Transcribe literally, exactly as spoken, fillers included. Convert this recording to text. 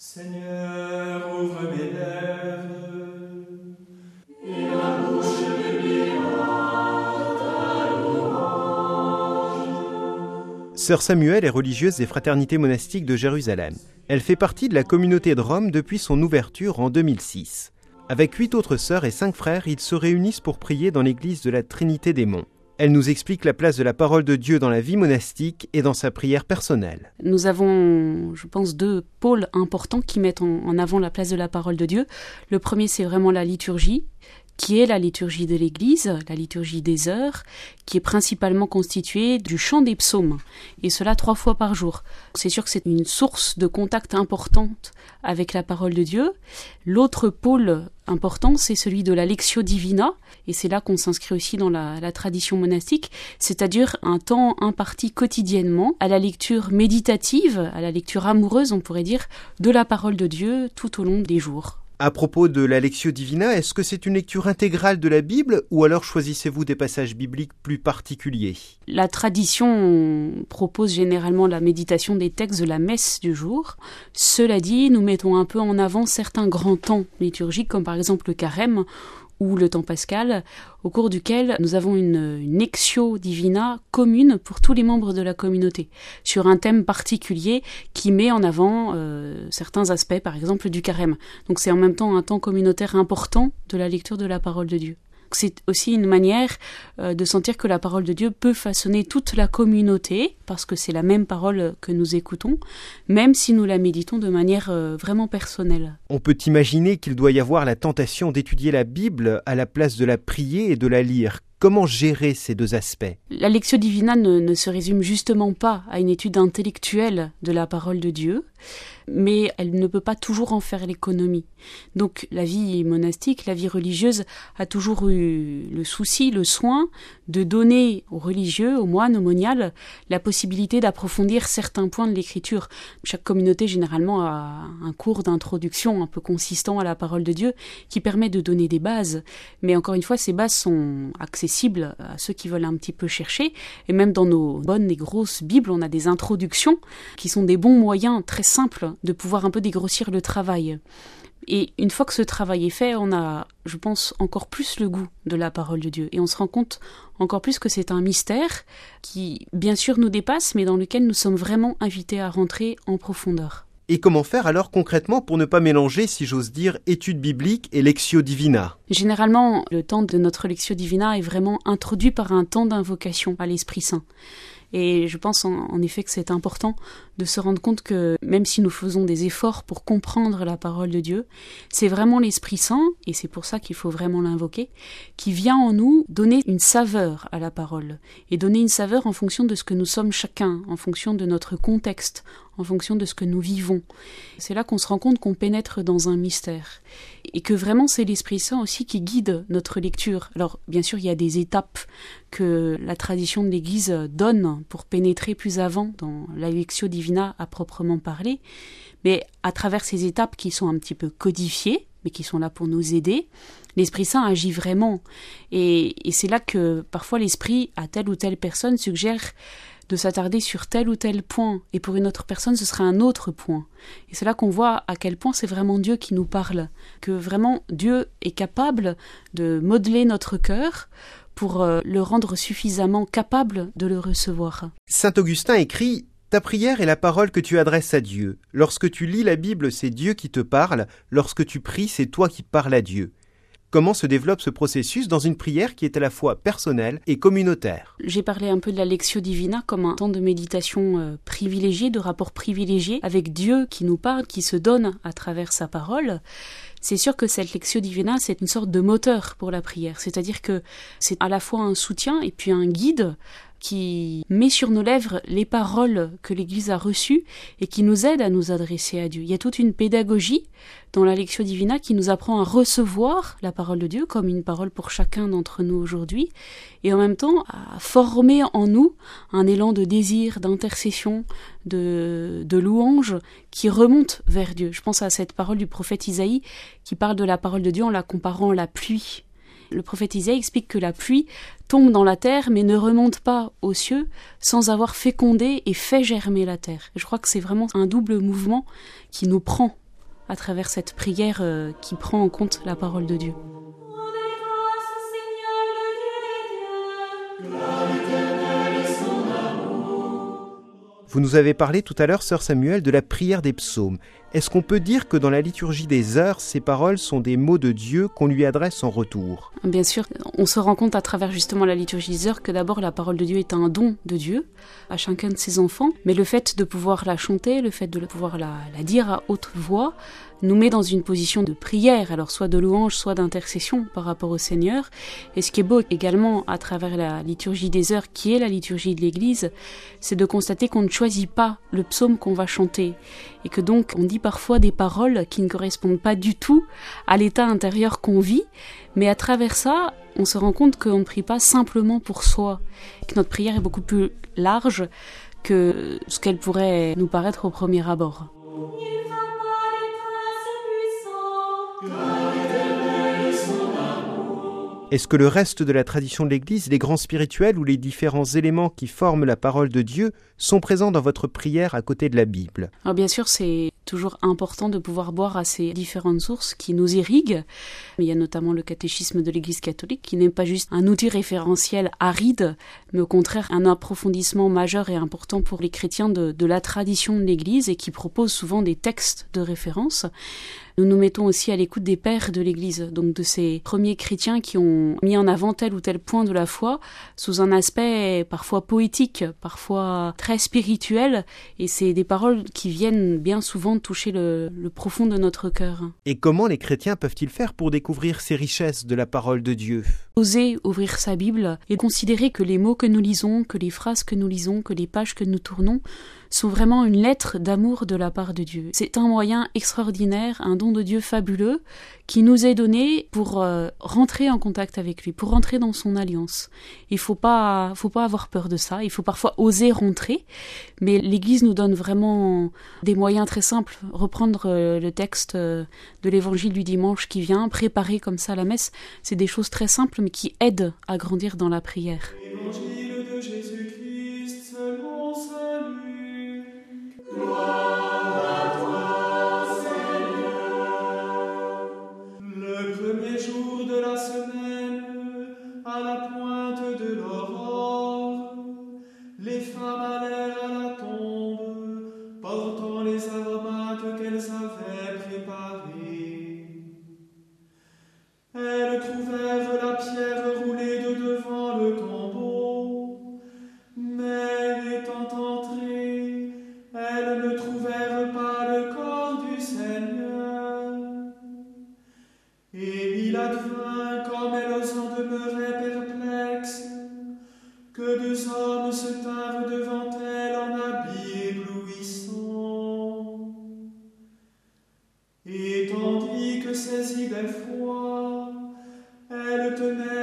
Seigneur, ouvre mes lèvres, et ma bouche publiera ta louange. Sœur Samuel est religieuse des Fraternités monastiques de Jérusalem. Elle fait partie de la communauté de Rome depuis son ouverture en deux mille six. Avec huit autres sœurs et cinq frères, ils se réunissent pour prier dans l'église de la Trinité des Monts. Elle nous explique la place de la parole de Dieu dans la vie monastique et dans sa prière personnelle. Nous avons, je pense, deux pôles importants qui mettent en, en avant la place de la parole de Dieu. Le premier, c'est vraiment la liturgie, qui est la liturgie de l'Église, la liturgie des heures, qui est principalement constituée du chant des psaumes, et cela trois fois par jour. C'est sûr que c'est une source de contact importante avec la parole de Dieu. L'autre pôle important, c'est celui de la Lectio Divina, et c'est là qu'on s'inscrit aussi dans la, la tradition monastique, c'est-à-dire un temps imparti quotidiennement à la lecture méditative, à la lecture amoureuse, on pourrait dire, de la parole de Dieu tout au long des jours. À propos de la Lectio Divina, est-ce que c'est une lecture intégrale de la Bible ou alors choisissez-vous des passages bibliques plus particuliers ? La tradition propose généralement la méditation des textes de la messe du jour. Cela dit, nous mettons un peu en avant certains grands temps liturgiques, comme par exemple le carême ou le temps pascal, au cours duquel nous avons une, une Lectio Divina commune pour tous les membres de la communauté, sur un thème particulier qui met en avant euh, certains aspects, par exemple du carême. Donc c'est en même temps un temps communautaire important de la lecture de la parole de Dieu. C'est aussi une manière euh, de sentir que la parole de Dieu peut façonner toute la communauté, parce que c'est la même parole que nous écoutons, même si nous la méditons de manière euh, vraiment personnelle. On peut imaginer qu'il doit y avoir la tentation d'étudier la Bible à la place de la prier et de la lire. Comment gérer ces deux aspects ? La Lectio Divina ne, ne se résume justement pas à une étude intellectuelle de la parole de Dieu, mais elle ne peut pas toujours en faire l'économie. Donc la vie monastique, la vie religieuse a toujours eu le souci, le soin de donner aux religieux, aux moines, aux moniales, la possibilité d'approfondir certains points de l'écriture. Chaque communauté généralement a un cours d'introduction un peu consistant à la parole de Dieu qui permet de donner des bases, mais encore une fois ces bases sont accessibles à ceux qui veulent un petit peu chercher, et même dans nos bonnes et grosses Bibles, on a des introductions qui sont des bons moyens très simples de pouvoir un peu dégrossir le travail. Et une fois que ce travail est fait, on a, je pense, encore plus le goût de la parole de Dieu. Et on se rend compte encore plus que c'est un mystère qui, bien sûr, nous dépasse, mais dans lequel nous sommes vraiment invités à rentrer en profondeur. Et comment faire alors concrètement pour ne pas mélanger, si j'ose dire, étude biblique et Lectio Divina ? Généralement, le temps de notre Lectio Divina est vraiment introduit par un temps d'invocation à l'Esprit Saint. Et je pense en, en effet que c'est important de se rendre compte que même si nous faisons des efforts pour comprendre la parole de Dieu, c'est vraiment l'Esprit Saint, et c'est pour ça qu'il faut vraiment l'invoquer, qui vient en nous donner une saveur à la parole, et donner une saveur en fonction de ce que nous sommes chacun, en fonction de notre contexte, en fonction de ce que nous vivons. C'est là qu'on se rend compte qu'on pénètre dans un mystère, et que vraiment c'est l'Esprit Saint aussi qui guide notre lecture. Alors bien sûr il y a des étapes que la tradition de l'Église donne pour pénétrer plus avant dans la Lectio Divina à proprement parler, mais à travers ces étapes qui sont un petit peu codifiées, mais qui sont là pour nous aider, l'Esprit Saint agit vraiment. Et, et c'est là que parfois l'Esprit, à telle ou telle personne, suggère de s'attarder sur tel ou tel point, et pour une autre personne ce sera un autre point. Et c'est là qu'on voit à quel point c'est vraiment Dieu qui nous parle, que vraiment Dieu est capable de modeler notre cœur pour euh, le rendre suffisamment capable de le recevoir. Saint Augustin écrit « Ta prière est la parole que tu adresses à Dieu. Lorsque tu lis la Bible, c'est Dieu qui te parle. Lorsque tu pries, c'est toi qui parles à Dieu. » Comment se développe ce processus dans une prière qui est à la fois personnelle et communautaire ? J'ai parlé un peu de la Lectio Divina comme un temps de méditation euh, privilégié, de rapport privilégié avec Dieu qui nous parle, qui se donne à travers sa parole. C'est sûr que cette Lectio Divina, c'est une sorte de moteur pour la prière, c'est-à-dire que c'est à la fois un soutien et puis un guide qui met sur nos lèvres les paroles que l'Église a reçues et qui nous aide à nous adresser à Dieu. Il y a toute une pédagogie dans la Lectio Divina qui nous apprend à recevoir la parole de Dieu comme une parole pour chacun d'entre nous aujourd'hui, et en même temps à former en nous un élan de désir, d'intercession, de, de louange qui remonte vers Dieu. Je pense à cette parole du prophète Isaïe qui parle de la parole de Dieu en la comparant à la pluie. Le prophète Isaïe explique que la pluie tombe dans la terre mais ne remonte pas aux cieux sans avoir fécondé et fait germer la terre. Je crois que c'est vraiment un double mouvement qui nous prend à travers cette prière euh, qui prend en compte la parole de Dieu. Vous nous avez parlé tout à l'heure, sœur Samuel, de la prière des psaumes. Est-ce qu'on peut dire que dans la liturgie des heures, ces paroles sont des mots de Dieu qu'on lui adresse en retour ? Bien sûr, on se rend compte à travers justement la liturgie des heures que d'abord la parole de Dieu est un don de Dieu à chacun de ses enfants, mais le fait de pouvoir la chanter, le fait de pouvoir la, la dire à haute voix, nous met dans une position de prière, alors soit de louange, soit d'intercession par rapport au Seigneur. Et ce qui est beau également à travers la liturgie des heures, qui est la liturgie de l'Église, c'est de constater qu'on ne choisit pas le psaume qu'on va chanter, et que donc on dit parfois des paroles qui ne correspondent pas du tout à l'état intérieur qu'on vit, mais à travers ça, on se rend compte qu'on ne prie pas simplement pour soi, que notre prière est beaucoup plus large que ce qu'elle pourrait nous paraître au premier abord. Est-ce que le reste de la tradition de l'Église, les grands spirituels ou les différents éléments qui forment la parole de Dieu sont présents dans votre prière à côté de la Bible ? Alors bien sûr, c'est toujours important de pouvoir boire à ces différentes sources qui nous irriguent. Il y a notamment le catéchisme de l'Église catholique qui n'est pas juste un outil référentiel aride, mais au contraire un approfondissement majeur et important pour les chrétiens de, de la tradition de l'Église et qui propose souvent des textes de référence. Nous nous mettons aussi à l'écoute des pères de l'Église, donc de ces premiers chrétiens qui ont mis en avant tel ou tel point de la foi sous un aspect parfois poétique, parfois très spirituel, et c'est des paroles qui viennent bien souvent toucher le, le profond de notre cœur. Et comment les chrétiens peuvent-ils faire pour découvrir ces richesses de la parole de Dieu ? Oser ouvrir sa Bible et considérer que les mots que nous lisons, que les phrases que nous lisons, que les pages que nous tournons sont vraiment une lettre d'amour de la part de Dieu. C'est un moyen extraordinaire, un don de Dieu fabuleux qui nous est donné pour euh, rentrer en contact avec lui, pour rentrer dans son alliance. Il faut pas, faut pas avoir peur de ça, il faut parfois oser rentrer, mais l'Église nous donne vraiment des moyens très simples. Reprendre euh, le texte euh, de l'évangile du dimanche qui vient, préparer comme ça la messe, c'est des choses très simples mais qui aident à grandir dans la prière. Évangile de Jésus-Christ selon salut. Gloire à toi, Seigneur. Le premier jour de la semaine, à la pointe de l'aurore, les femmes allèrent à la tombe, portant les aromates qu'elles avaient préparés. Elles trouvèrent la pierre roulée de devant le tombeau, mais étant entrées, elles ne trouvèrent pas le corps du Seigneur. Et il advint, comme elles en demeuraient perplexes, que deux hommes se tinrent devant elles en habits éblouissants. Et tandis que saisies d'effroi, elles tenaient